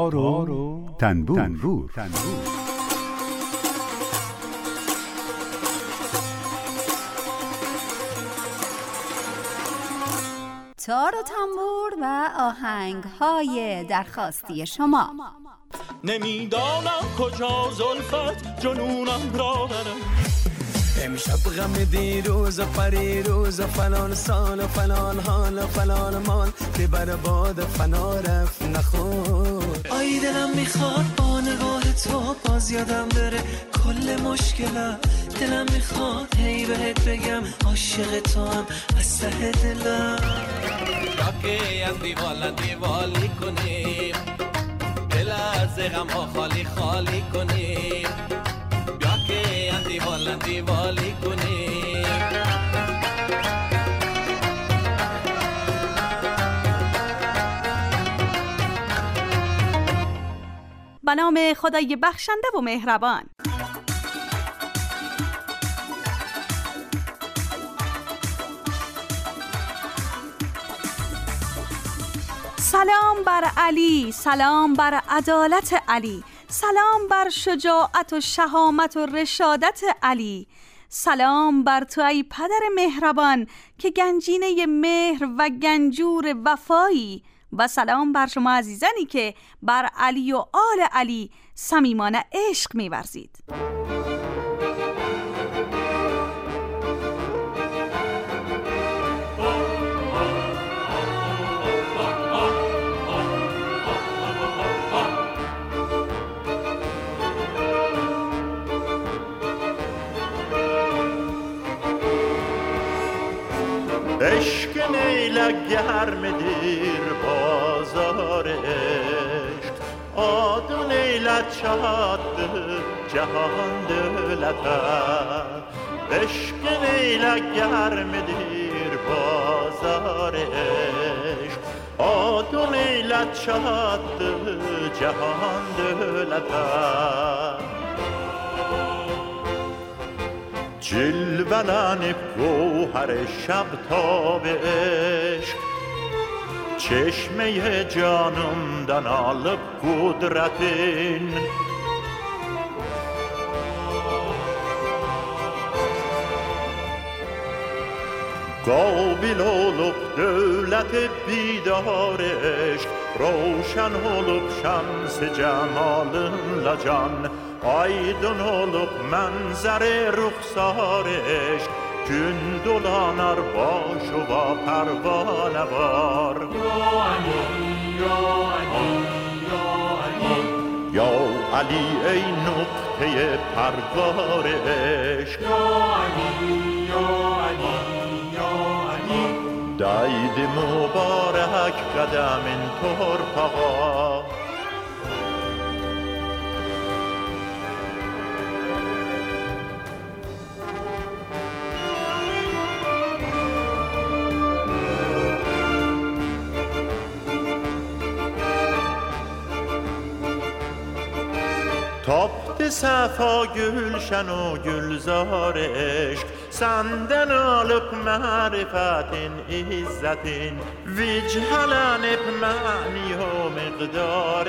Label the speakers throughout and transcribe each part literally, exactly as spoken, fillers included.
Speaker 1: تار و تنبور, تنبور. تنبور.
Speaker 2: تار و تنبور و آهنگ‌های درخواستی شما.
Speaker 3: نمیدانم کجا زلفت جنونم را برم،
Speaker 4: امشب غم دیروز و پریروز و فلان سال و فلان حال و فلان مال که بر باد فنا رفت نخور. آی دلم میخواد با نگاه تو باز یادم بره کل مشکلم، دلم میخواد هی بهت بگم عاشق تو هم از ته دلم.
Speaker 5: راکه از دیوالا دیوالی کنیم، دل از غم ها خالی خالی کنیم، بیا که از دیوالا دیوالی کنیم.
Speaker 6: به نام خدای بخشنده و مهربان. سلام بر علی، سلام بر عدالت علی، سلام بر شجاعت و شهامت و رشادت علی. سلام بر تو ای پدر مهربان که گنجینه مهر و گنجور وفایی، و سلام بر شما عزیزانی که بر علی و آل علی صمیمانه عشق می‌ورزید.
Speaker 3: عشق نیلک گرم دیر بازار عشق، آدو نیلت شاد جهان دلتر. عشق نیلک گرم دیر بازار عشق، آدو نیلت شاد جهان دلتر. جلوه‌لن گوهر شب تاب عشق، چشمه جانımdan alıp kudretin. قابل olup devlet bidar eşk, روشن olup şams cemalınla can, aydın olup منظر رخسار عشق، gün dolanar başıva pervane var. Ya Ali, Ya Ali, Ya Ali, Ya Ali ey nokte pervar eşk. Ya Ali, Ya Ali, Ya Ali, daydi mübarek kademin torpağa. Tapdı səfa gülşən o gülzar eşq, səndən alıb mərifətin, izzətin, vicələnib məni o miqdar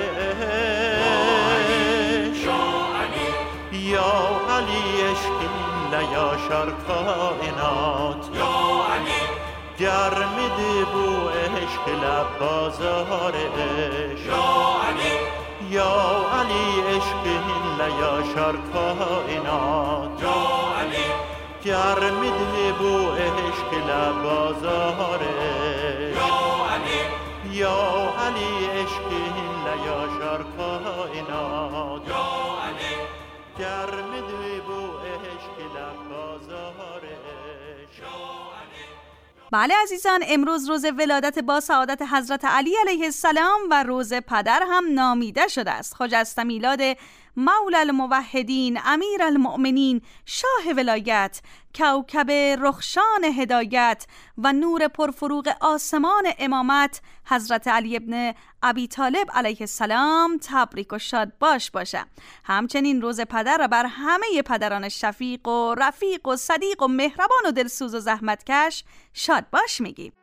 Speaker 3: eşq. Ya Ali, Ya Ali eşqinlə yaşar kainat. Ya Ali, gərmidir bu eşqlə bazar eşq. Ya Ali, Ya Ali eşqinlə yaşar kainat. Ya Ali, gərmidir bu eşqlə bazar eşq. Ya Ali, Ya Ali eşqinlə yaşar kainat. Ya Ali, gərmidir bu eşqlə bazar eşq.
Speaker 6: بله عزیزان، امروز روز ولادت با سعادت حضرت علی علیه السلام و روز پدر هم نامیده شده است. خجسته میلاد مولا الموحدین، امیر المؤمنین، شاه ولایت، کوکب رخشان هدایت و نور پرفروغ آسمان امامت حضرت علی ابن ابی طالب علیه السلام تبریک و شاد باش باشه. همچنین روز پدر را بر همه پدران شفیق و رفیق و صدیق و مهربان و دلسوز و زحمتکش شاد باش میگیم.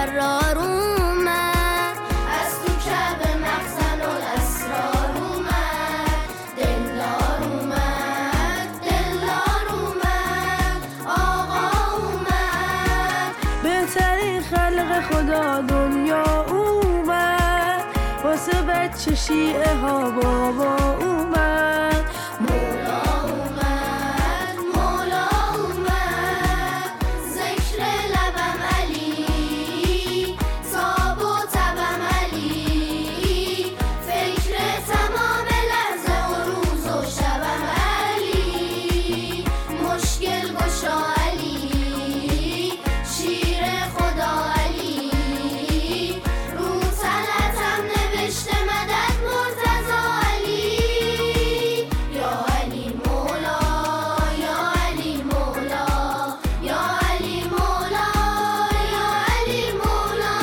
Speaker 7: جرار اومد، از تو کعبه مخزن الاسرار اومد، دلدار اومد، دلدار اومد، آقا اومد، بهترین خلق خدا دنیا اومد، واسه بچه شیعه ها بابا اومد، مولا اومد، مولا اومد، ذکر لبم علی، تاب و تبم علی، فکر تمام لحظه و روز و شبم علی، مشکل گشا علی، شیر خدا علی، رو تلتم نوشته مدد مرتضی علی، یا علی مولا، یا علی مولا، یا علی مولا، یا علی مولا.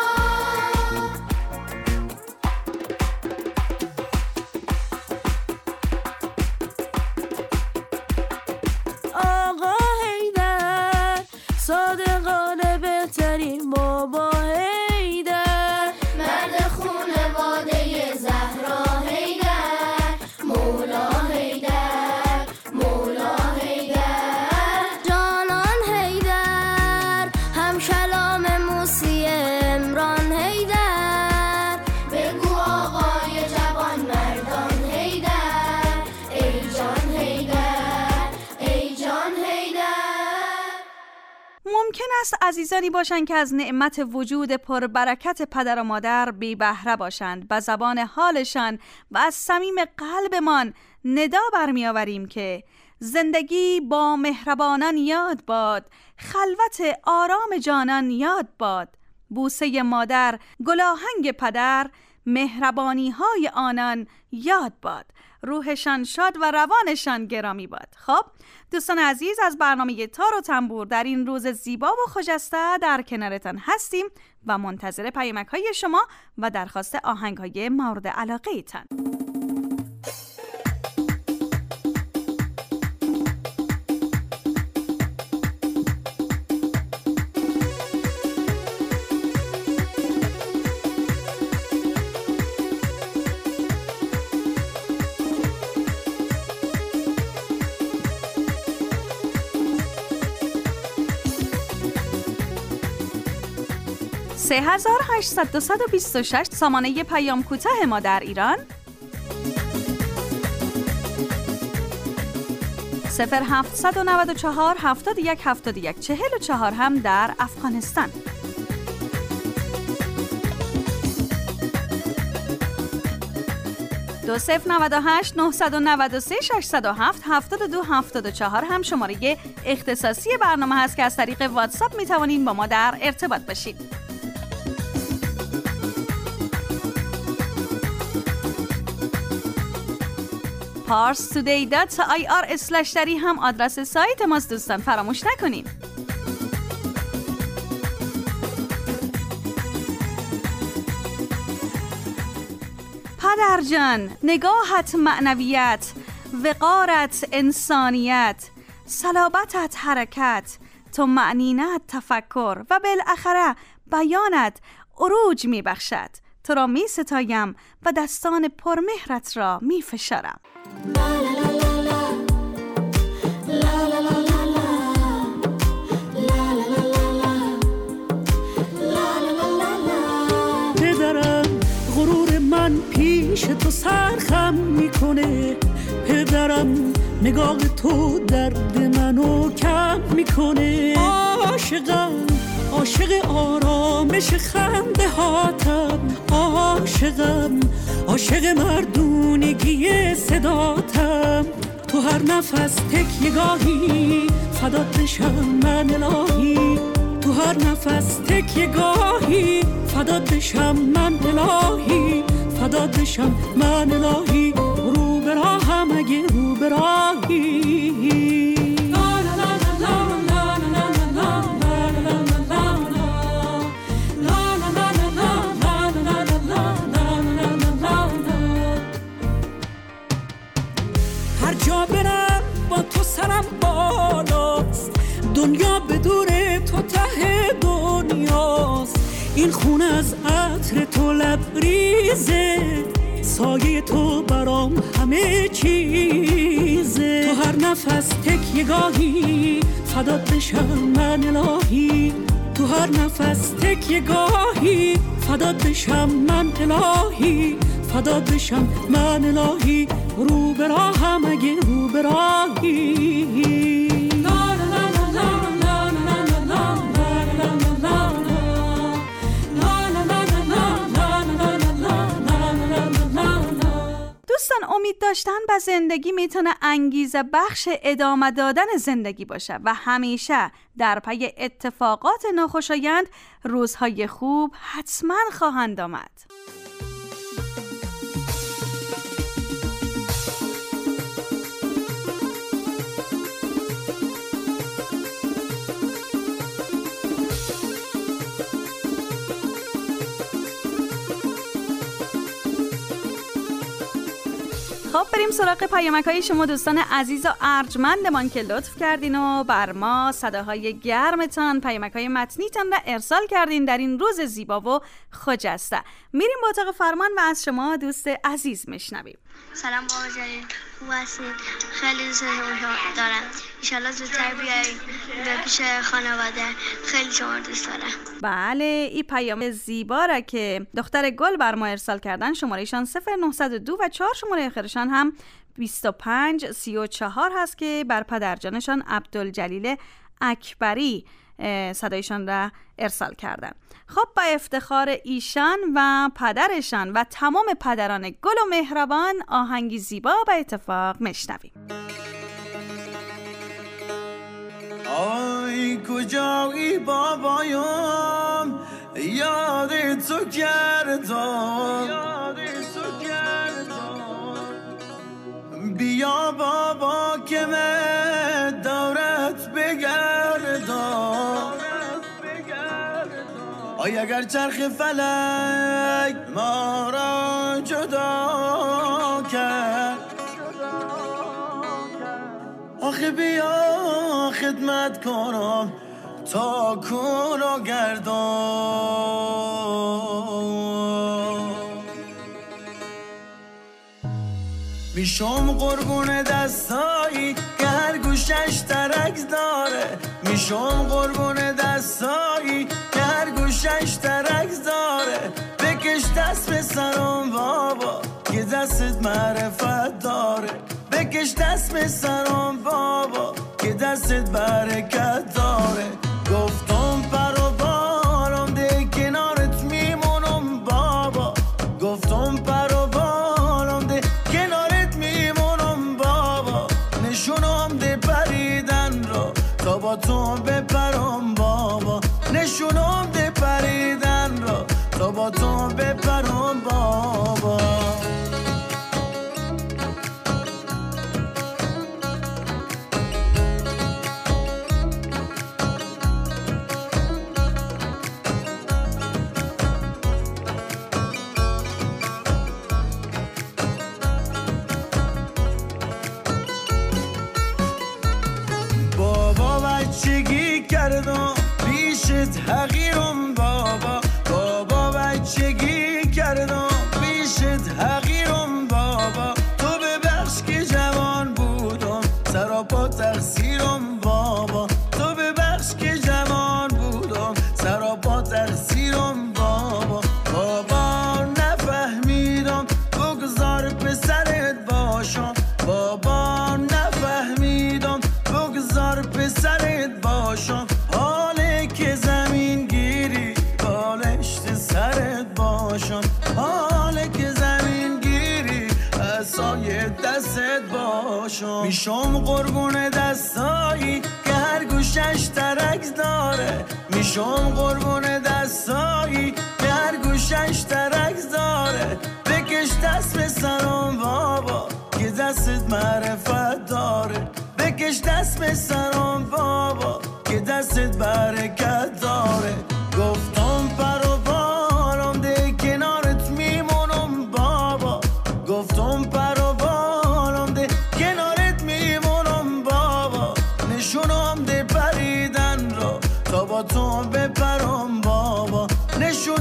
Speaker 7: آقا حیدر صادقانه بهترین بابا حیدر، مرد خونواده زهرا حیدر، مولا حیدر، مولا حیدر، جانان حیدر، هم کلام موسی عمران حیدر، بگو آقای جوان مردان حیدر، ای جان حیدر، ای جان حیدر.
Speaker 6: ممکن است عزیزانی باشند که از نعمت وجود پربرکت پدر و مادر بی بهره باشند. به زبان حالشان و از صمیم قلبمان ندا برمی آوریم که زندگی با مهربانان یاد باد، خلوت آرام جانان یاد باد، بوسه مادر، گلاهنگ پدر، مهربانی های آنان یاد باد، روحشان شاد و روانشان گرامی باد. خب دوستان عزیز، از برنامه تار و تنبور در این روز زیبا و خجسته در کنارتان هستیم و منتظر پیامک های شما و درخواست آهنگ های مورد علاقه ایتان. سه هزار هشتصد دویست و بیست و شش سامانه پیام کوتاه ما در ایران، صفر هفتصد و نود و چهار هفتاد و یک هفتاد و یک چهل و چهار هم در افغانستان. دو صفر نود و هشت نهصد و نود و سه ششصد و هفت هفتاد و دو هفتاد و چهار هم شماره اختصاصی برنامه هست که از طریق واتساپ می توانید با ما در ارتباط باشید. پارس تودی دات آی آر اسلش دری هم آدرس سایت ماست دوستان، فراموش نکنید. پدر جان، نگاهت معنویت، وقارت انسانیت، صلابتت حرکت، تو معنینت تفکر و بالاخره بیانت عروج می بخشد. تو را می ستایم و دستان پرمهرت را می فشارم.
Speaker 8: پدرم غرور من پیش تو سرخم میکنه، پدرم نگاه تو درد منو کم میکنه، عاشقم عاشق آرامش خنده هاتم، عاشقم عاشق مردونگی صداتم، تو هر نفس تکیه‌گاهی فدات بشم من الهی، تو هر نفس تکیه‌گاهی فدات بشم من الهی، فدات بشم من الهی، رو به راهم اگه رو به راهی. هر جا برم با تو سرم بالاست، دنیا بدون تو ته دنیاست، این خونه از عطر تو لبریزه، سایه تو برام همه چیزه. تو هر نفس تکیه‌گاهی فدات بشم من الهی، تو هر نفس تکیه‌گاهی فدات بشم من الهی، فدات بشم من الهی. رو به راهم اگه رو به راهی.
Speaker 6: دوستان، امید داشتن به زندگی میتونه انگیزه بخش ادامه دادن زندگی باشه و همیشه در پی اتفاقات ناخوشایند روزهای خوب حتما خواهند آمد. خب بریم سراغ پیامک‌های شما دوستان عزیز و ارجمندمان که لطف کردین و بر ما صداهای گرمتان، پیامک‌های متنیتان را ارسال کردین در این روز زیبا و خجسته. میریم با اتاق فرمان و از شما دوست عزیز میشنویم.
Speaker 9: سلام بابا جلیل، خوب هستین؟ خیلی دوست دارم. انشالله زودتر بیایید به پیش خانواده. خیلی شما دوست دارم.
Speaker 6: بله، این پیام زیبا را که دختر گل بر ما ارسال کردن، شمارهشان صفر نه دو و چهار شماره آخرشان هم بیست و پنج سی و چهار هست که بر پدرجانشان عبدالجلیل اکبری صدایشان را ارسال کردن. خب با افتخار ایشان و پدرشان و تمام پدران گل و مهربان آهنگی زیبا به اتفاق میشنویم.
Speaker 4: آی کجایی بابایم، یاد تو کردم، یاد تو کردم. بیا بابا که من دورت بگردم. آی اگر چرخ فلک ما را جدا کرد، آخه بیا خدمت کنم تا کن و گردم. میشم قربون دستایی که هر گوشش ترک داره، میشم قربون دستایی که هر گوشش ترک داره. بکش دست به سرم بابا که دستت معرفت داره، بکش دست به سرم بابا که دستت برکت داره. گفتم پر و بالم ده کنارت میمونم بابا، گفتم پر و بالم ده کنارت میمونم بابا. نشونم ده پریدن را تا با تو بپرم بابا، نشونم ده پریدن را تا با تو بپرم بابا. بچگی کردم پیشت حقیرم بابا، بابا بچگی کردم پیشت حقیرم بابا. تو ببخش که جوان بودم سراپا تقصیرم بابا، تو ببخش که جوان بودم سراپا تقصیرم بابا. بابا نفهمیدم بگذار پسرت باشم، بابا نفهمیدم بگذار پسرت باشم. حاله که زمین گیری بالشت سرت باشم، حاله که زمین گیری عصای دستت باشم. میشم قربون دستایی که هر گوشش ترک داره، میشم قربون دستایی که هر گوشش ترک داره. بکش دست به سرم بابا که دستت معرفت داره، بکش دست به سرم بابا که دستت برکت داره. گفتم پر و بالم ده کنارت میمونم بابا، گفتم پر و بالم ده کنارت میمونم بابا. نشونم ده پریدن را تا با تو بپرم بابا، نشونم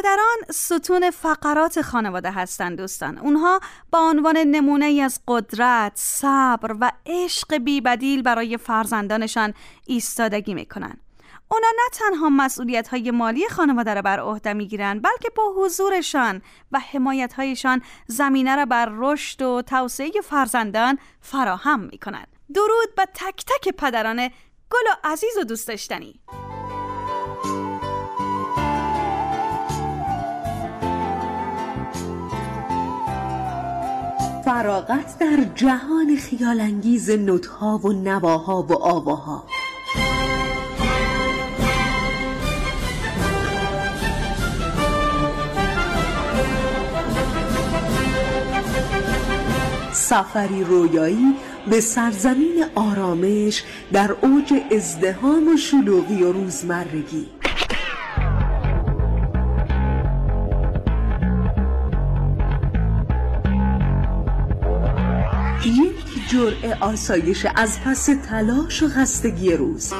Speaker 6: پدران ستون فقرات خانواده هستند دوستان. اونها با عنوان نمونه ای از قدرت، صبر و عشق بی‌بدیل برای فرزندانشان ایستادگی میکنن. اونا نه تنها مسئولیت‌های مالی خانواده را بر عهده میگیرن، بلکه با حضورشان و حمایت‌هایشان زمینه را بر رشد و توسعه فرزندان فراهم میکنن. درود به تک تک پدران گل و عزیز و دوست داشتنی.
Speaker 10: فراغت در جهان خیال‌انگیز نوت‌ها و نواها و آواها. سفری رویایی به سرزمین آرامش در اوج ازدحام و شلوغی و روزمرگی. یک جرعه آسایش از پس تلاش و خستگی روز.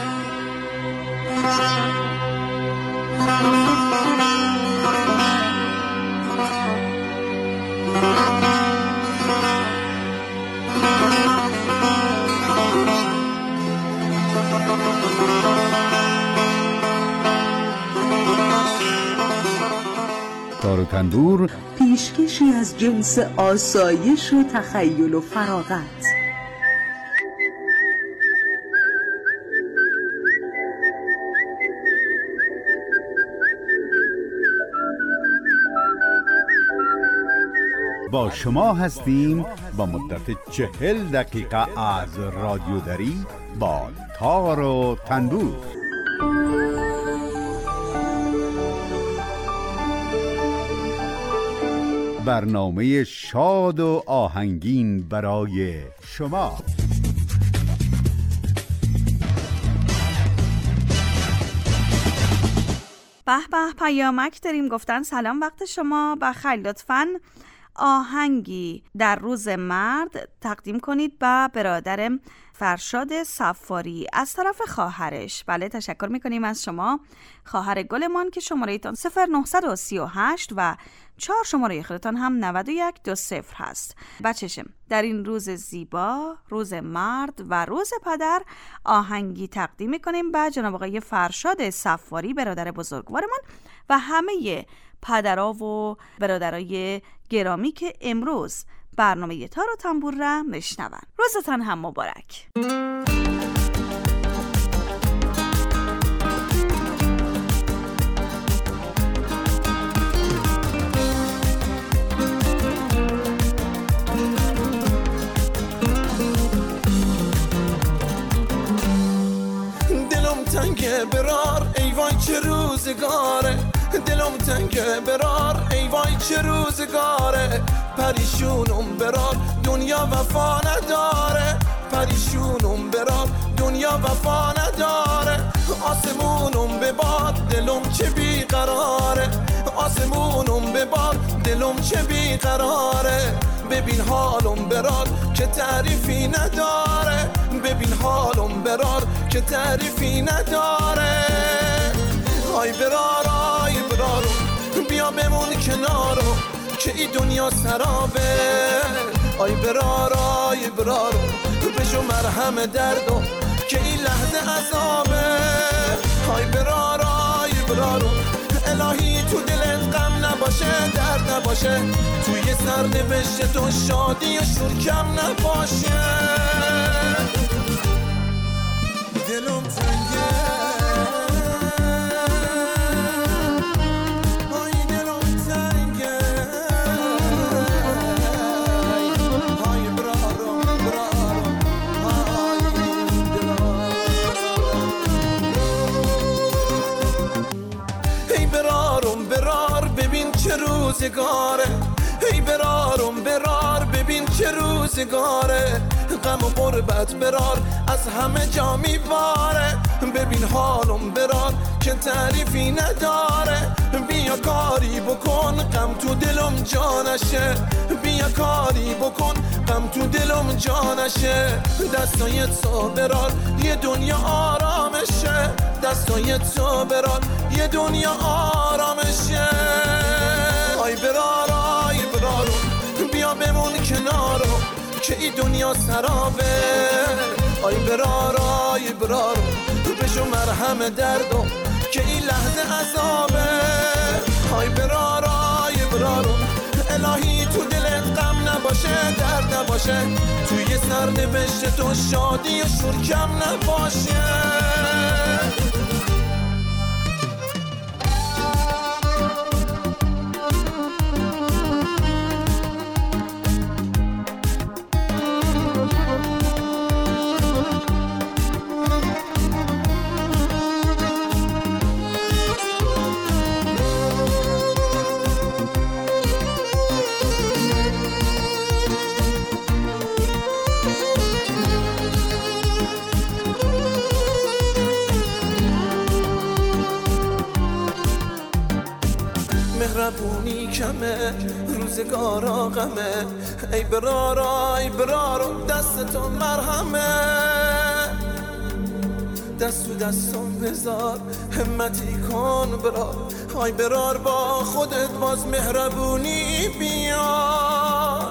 Speaker 1: تار و تنبور
Speaker 10: پیشکشی از جنس آسایش و تخیل و فراغت.
Speaker 1: با شما هستیم با مدت چهل دقیقه از رادیو دری با تار و تنبور. برنامه شاد و آهنگین برای شما.
Speaker 6: به به پیامک داریم گفتن سلام وقت شما بخیر، لطفاً آهنگی در روز مرد تقدیم کنید به برادر فرشاد صفاری از طرف خواهرش. بله تشکر میکنیم از شما خواهر گلمان که شماره ایتان صفر نه سه هشت و چهار شماره خودتان هم نود و یک دو صفر هست. بچشم در این روز زیبا، روز مرد و روز پدر، آهنگی تقدیم میکنیم به جناب آقای فرشاد صفاری برادر بزرگوارمان و همه پدرها و برادرای گرامی که امروز برنامه تار و تنبور را میشنون. روزتان هم مبارک.
Speaker 4: دلم تنگه برار ای وای چه روزگاره، دلم تنگه برار ای وای چه روزگاره، پریشونم برار دنیا وفا نداره، پریشونم برار دنیا وفا نداره، آسمونم ببار دلم چه بیقراره، آسمونم ببار دلم چه بیقراره، ببین حالم برار که تعریفی نداره، ببین حالم برار که تعریفی نداره، آی برار آی برارو بیا بمون کنارو که ای دنیا سرابه، آی برار آی برارو بشو مرهم دردو که این لحظه عذابه، آی برار آی برارو الهی تو دلت غم نباشه درد نباشه، توی سرنوشت تو شادی و شور کم نباشه، دلم تنگه روزگاره، ای برارم برار ببین چه روزگاره، غم و غربت برار از همه جا میباره، ببین حالم برار که تعریفی نداره. بیا کاری بکن غم تو دلم جانشه، بیا کاری بکن غم تو دلم جانشه. دستای تو برار یه دنیا آرامشه، دستای تو برار یه دنیا آرامشه. آی برار آی برارم بیا بمون کنارم که ای دنیا سرابه. آی برار آی برارم بشو مرهم دردم که این لحظه عذابه. آی برار آی برارم الهی تو دلت غم نباشه، درد نباشه، توی سرنوشت تو شادی و شور کم نباشه. مهربونی کمه روزگارا غمه. ای برارا ای برارو دست تو مرهمه، دست تو دستم بذار همتی کن برار. ای برار با خودت باز مهربونی بیار.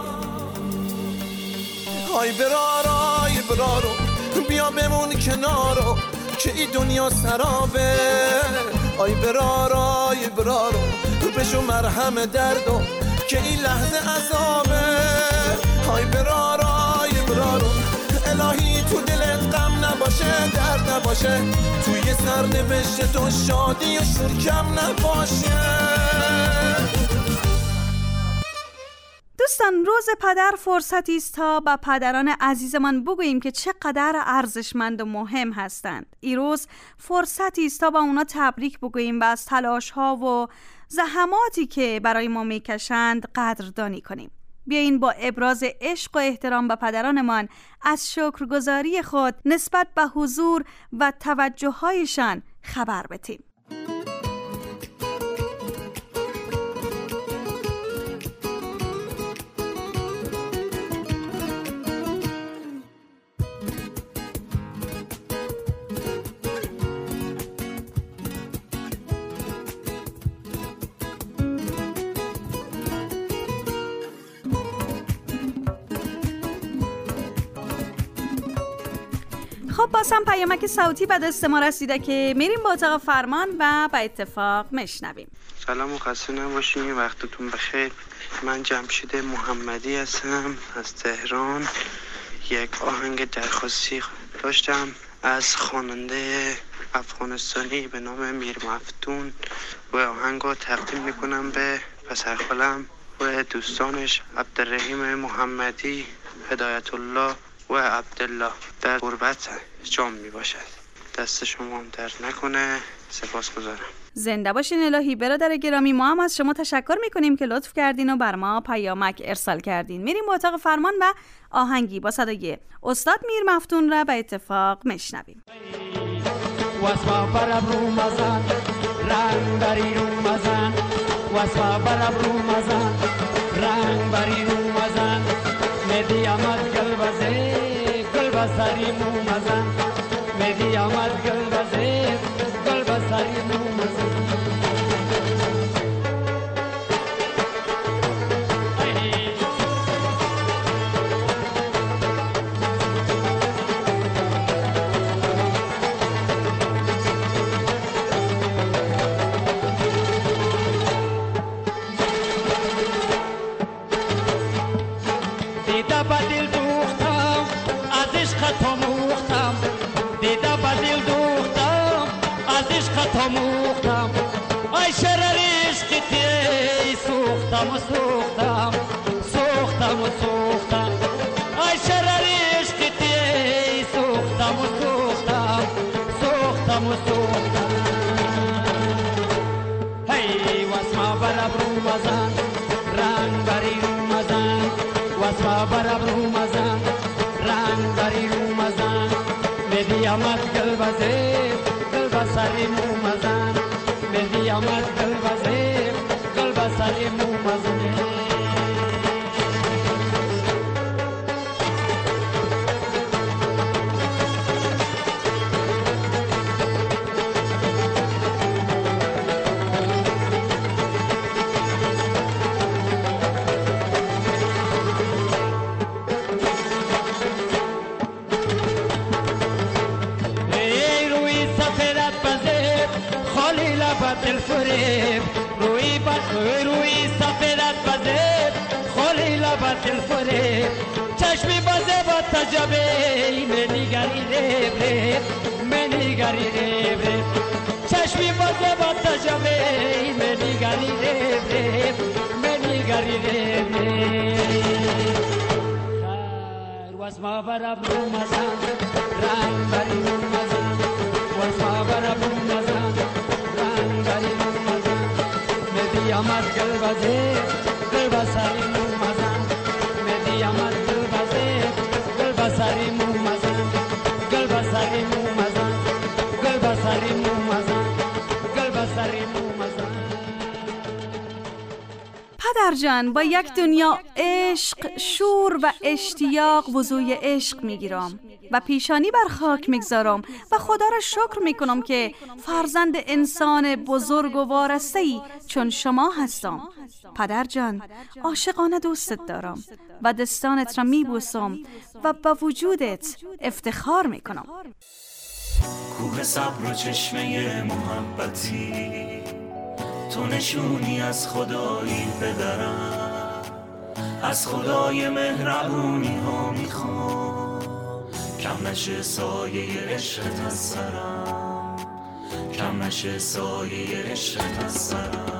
Speaker 4: ای برار ای برارو بیا بمون کنارو که ای دنیا سرابه. ای برار ای برارو بشو مرهم دردم که این لحظه عذابه. ای برار ای برارو الهی تو دلت غم نباشه، درد نباشه، توی سرنوشت تو شادی و شور کم نباشه.
Speaker 6: دوستان روز پدر فرصتی است تا به پدران عزیزمان بگوییم که چقدر ارزشمند و مهم هستند. این روز فرصتی است تا با اونا تبریک بگوییم و از تلاش ها و زحماتی که برای ما میکشند قدردانی کنیم. بیاین با ابراز عشق و احترام به پدرانمان از شکرگزاری خود نسبت به حضور و توجه هایشان خبر بدیم. خب بازم پیامک صوتی به دست ما رسیده که میریم با اتاق فرمان و به اتفاق میشنویم.
Speaker 11: سلام و خسته نباشین، وقتتون بخیر. من جمشید محمدی هستم از تهران. یک آهنگ درخواستی داشتم از خواننده افغانستانی به نام میر مفتون و آهنگ رو تقدیم میکنم به پسرخالم و دوستانش عبدالرحیم محمدی، هدایت الله و عبدالله در غربت جام می باشد. دست شما هم درد نکنه. سپاس گذارم.
Speaker 6: زنده باشین الهی. برادر گرامی، ما هم از شما تشکر میکنیم که لطف کردین و بر ما پیامک ارسال کردین. میریم با اتاق فرمان و آهنگی با صدای استاد میر مفتون را به اتفاق میشنویم.
Speaker 12: واسوا براب رو مزن رنگ بری رو مزن، واسوا براب رو مزن رنگ بری رو مزن، مدی آمد گل بزه گل بزاری مو مزن، مدی آمد گل بزه گل بزاری مو مزن. موختم ای شرر عشقتی سوختم و سوختم سوختم و سوختم ای شرر عشقتی سوختم و سوختم سوختم و سوختم. هی واسما براب رو مزن رنگ بری رو مزن، واسما براب رو مزن رنگ بری رو مزن، مدی آمد آمد گل بزیر گل بسری مو مزن مهدی آمد گل بزیر گل بسری مو مزن الفریب روی بد روی سفیدت بزید خالی لبت الفریب چشمی بزه با تجابی منیگری ریب ریب منیگری ریب ریب چشمی بزه با تجابی منیگری ریب ریب منیگری ریب ریب خیر واسما براب رو مزن رنگ بری رو مزن واسما براب رو مزن مهدی آمد گل بزیر گل بسری مو مزن مهدی آمد گل بزیر گل بسری مو مزن گل بسری مو مزن گل بسری مو مزن گل بسری مو مزن.
Speaker 6: پدر جان، با یک دنیا عشق، شور و اشتیاق وضوی عشق میگیرم و پیشانی بر خاک میگذارم و خدا را شکر میکنم که فرزند انسان بزرگ و وارثه‌ای چون شما هستم. پدر جان، عاشقانه دوستت دارم و دستانت را میبوسم و با وجودت افتخار میکنم.
Speaker 13: کوه صبر و چشمه محبتی، تو نشونی از خدایی پدرم، از خدای مهربونی ها میخوام کم نشه سایه عشقت از سرم، کم نشه سایه عشقت از سرم.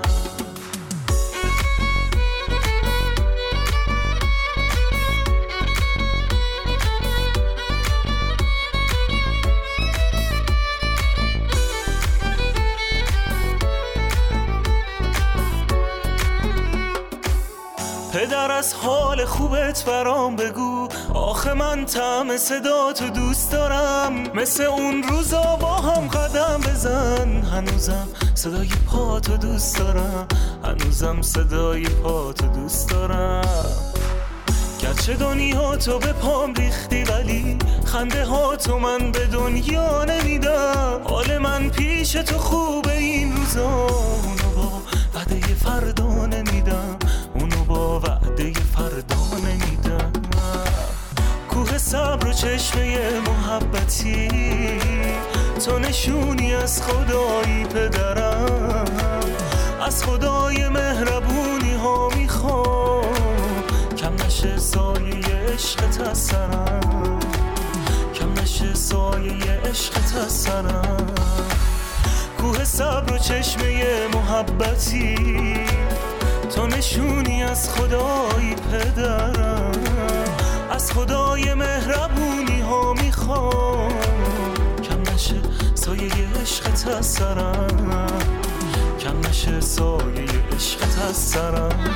Speaker 14: پدر از حال خوبت برام بگو، آخه من طعم صداتو دوست دارم، مثل اون روزا با هم قدم بزن، هنوزم صدای پاتو دوست دارم، هنوزم صدای پاتو دوست دارم. گرچه دنیا تو به پام ریختی ولی خنده ها تو من به دنیا نمیدم، حال من پیش تو خوبه این روزا، اونو با وعده فردا نمیدم، اونو با وعده فردا نمیدم. کوه صبر و چشمه محبتی، تو نشونی از خدایی پدرم، از خدای مهربونی ها میخوام کم نشه سایه عشقت از سرم، کم نشه سایه عشقت از سرم. کوه صبر و چشمه محبتی، تو نشونی از خدای پدرم، از خدای مهربونی ها میخوام کم نشه سایه عشقت از سرم، کم نشه سایه عشقت از سرم.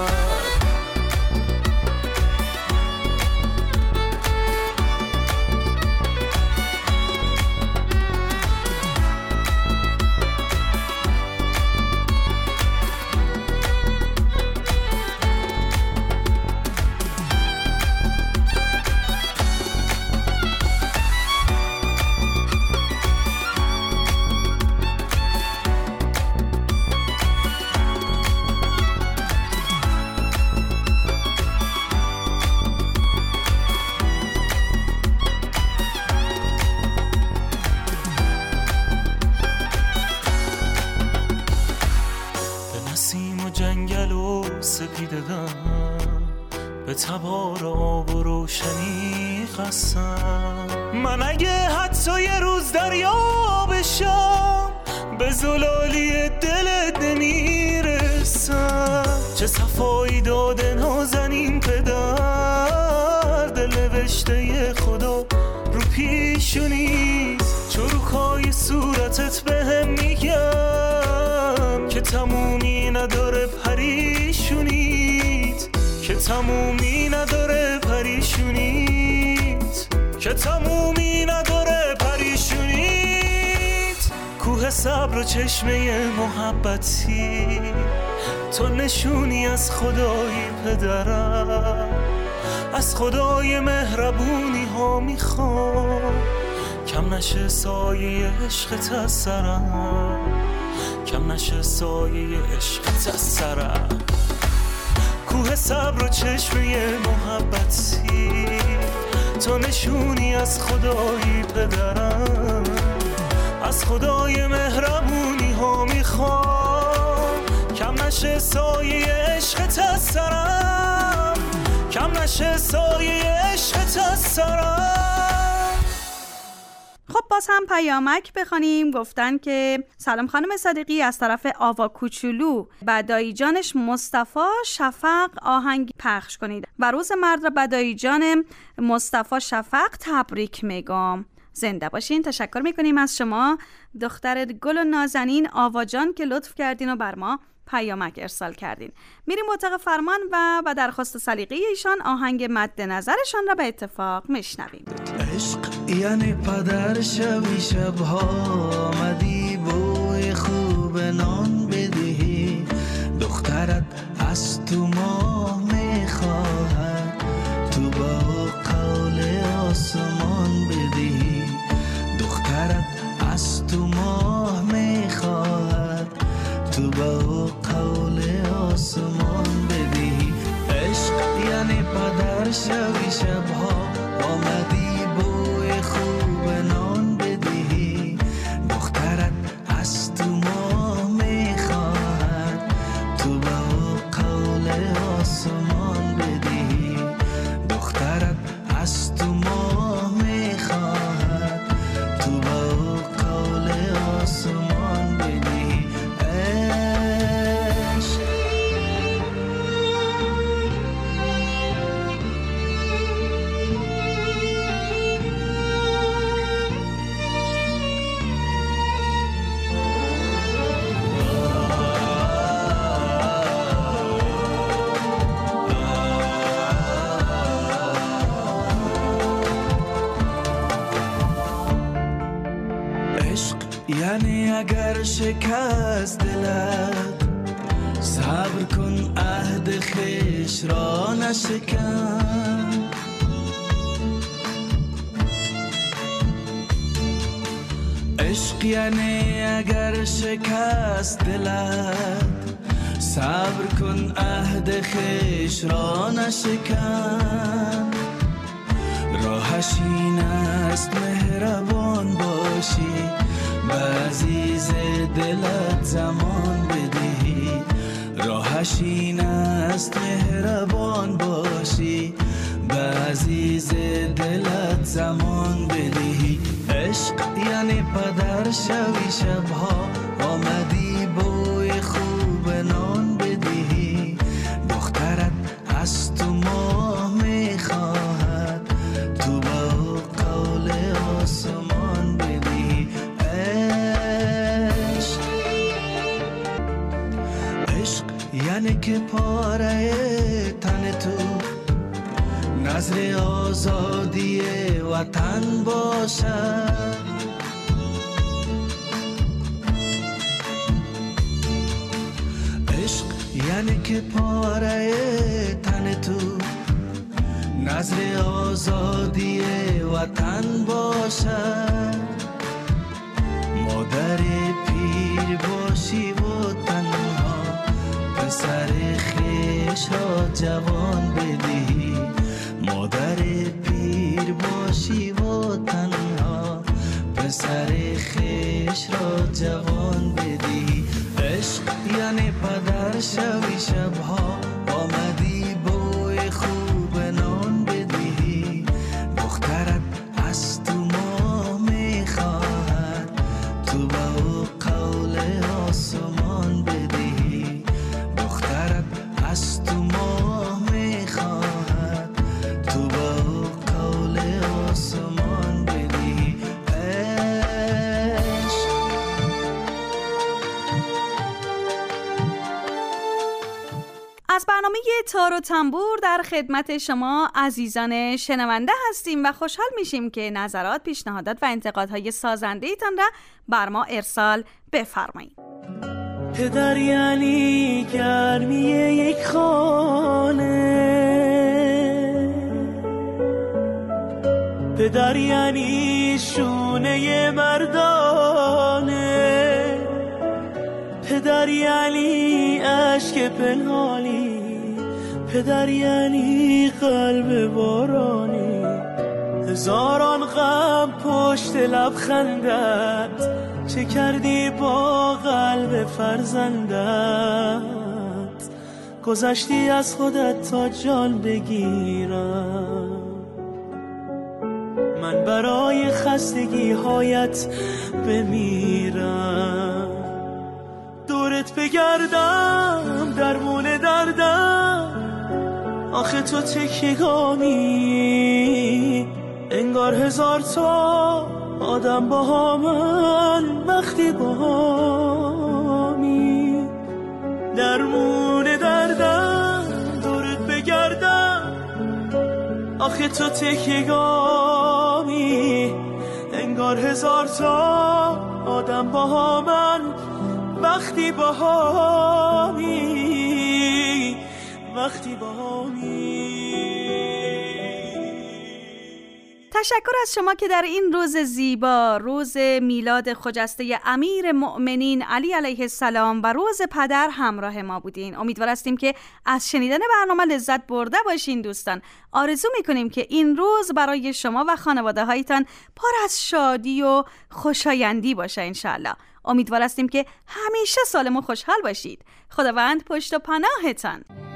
Speaker 14: به تبار آب و روشنی قسم، من اگه حتی یه روز دریا بشم به زلالی دلت نمیرسم. چه صفایی داده نازنین پدر، دل نوشته خدا رو پیشونی، چروکای صورتت بهم میگم که تمومی نداره پریشونیت، که تمومی نداره پریشونیت، که تمومی نداره پریشونیت. کوه صبر و چشمه محبتی، تو نشونی از خدای پدرم، از خدای مهربونی ها میخوام کم نشه سایه عشقت از سرم، کم نشه سایه عشقت از سرم. کوه صبر و چشمه محبتی، تو نشونی از خدای پدرم، از خدای مهربونی ها میخوام کم نشه سایه عشقت از سرم، کم نشه سایه عشقت از سرم.
Speaker 6: خب باز هم پیامک بخوانیم. گفتن که سلام خانم صادقی، از طرف آوا کوچولو بدایی جانش مصطفی شفق آهنگ پخش کنید و روز مرد را بدایی جان مصطفی شفق تبریک میگم. زنده باشین. تشکر میکنیم از شما دختر گل و نازنین آوا جان که لطف کردین و بر ما پیامک ارسال کردین. میریم اتاق فرمان و با درخواست سلیقه ایشان آهنگ مد نظرشان را به اتفاق میشنویم.
Speaker 4: عشق یعنی پدر شوی شبها آمدی بوی خوب نان بدهی، دخترت از تو ماه میخواهد تو با قول آسمان بدهی، دخترت از تو ماه میخواهد تو با قول آسمان بدهی. عشق یعنی پدر شوی شبها آمدی بوی خوب نان بدهی، دخترت از تو ماه میخواهد تو با قول آسمان بدهی، دخترت از تو ماه میخواهد تو با قول آسمان بدهی. یعنی اگر شکست دلت صبر کن عهد خویش را نشکن، عشق یعنی اگر شکست دلت صبر کن عهد خویش را نشکن، راهش این است مهربان باشی به عزیز دلت زمان بدهی، راهش این است مهربان باشی به عزیز دلت زمان بدهی. عشق یعنی پدر شوی شبها آمدی بوی خوب نان بدهی، دخترت از تو ماه میخواهد تو با قول آسمان بدهی. عشق عشق یعنی که پاره تن تو نظر آزادی وطن باشد، عشق یعنی که پاره تن تو نظر آزادی وطن باشد، مادر پیر باشی و تنها پسر خویش را جوان بدهی، مادر پیر باشی و تنها پسر خویش را جوان بدهی. عشق یعنی پدر شوی شبها آمدی بوی خوب نان بدهی، دخترت از تو ماه میخواهد تو با قول آسمان بدهی، دخترت از تو ماه میخواهد تو با قول آسمان بدهی.
Speaker 6: از تار و تنبور در خدمت شما عزیزان شنونده هستیم و خوشحال میشیم که نظرات، پیشنهادات و انتقادهای سازنده ایتان را بر ما ارسال بفرمایید.
Speaker 4: پدر یعنی گرمی یک خانه، پدر یعنی شونه مردانه، پدر یعنی عشق پنهانی، پدر یعنی قلب بارانی. هزاران غم پشت لبخندت، چه کردی با قلب فرزندت؟ گذشتی از خودت تا جان بگیرم، من برای خستگی هایت بمیرم. دورت بگردم درمون دردم، آخه تو تکیگامی، انگار هزار تا آدم با همن وقتی با همی. درمون دردم دورت بگردم، آخه تو تکیگامی، انگار هزار تا آدم با همن وقتی با همی، وقتی با همی.
Speaker 6: تشکر از شما که در این روز زیبا، روز میلاد خجسته امیر مؤمنین علی علیه السلام و روز پدر همراه ما بودین. امیدوار هستیم که از شنیدن برنامه لذت برده باشین دوستان. آرزو میکنیم که این روز برای شما و خانواده هایتان پر از شادی و خوشایندی باشه انشالله. امیدوار هستیم که همیشه سالم و خوشحال باشید. خداوند پشت و پناهتان.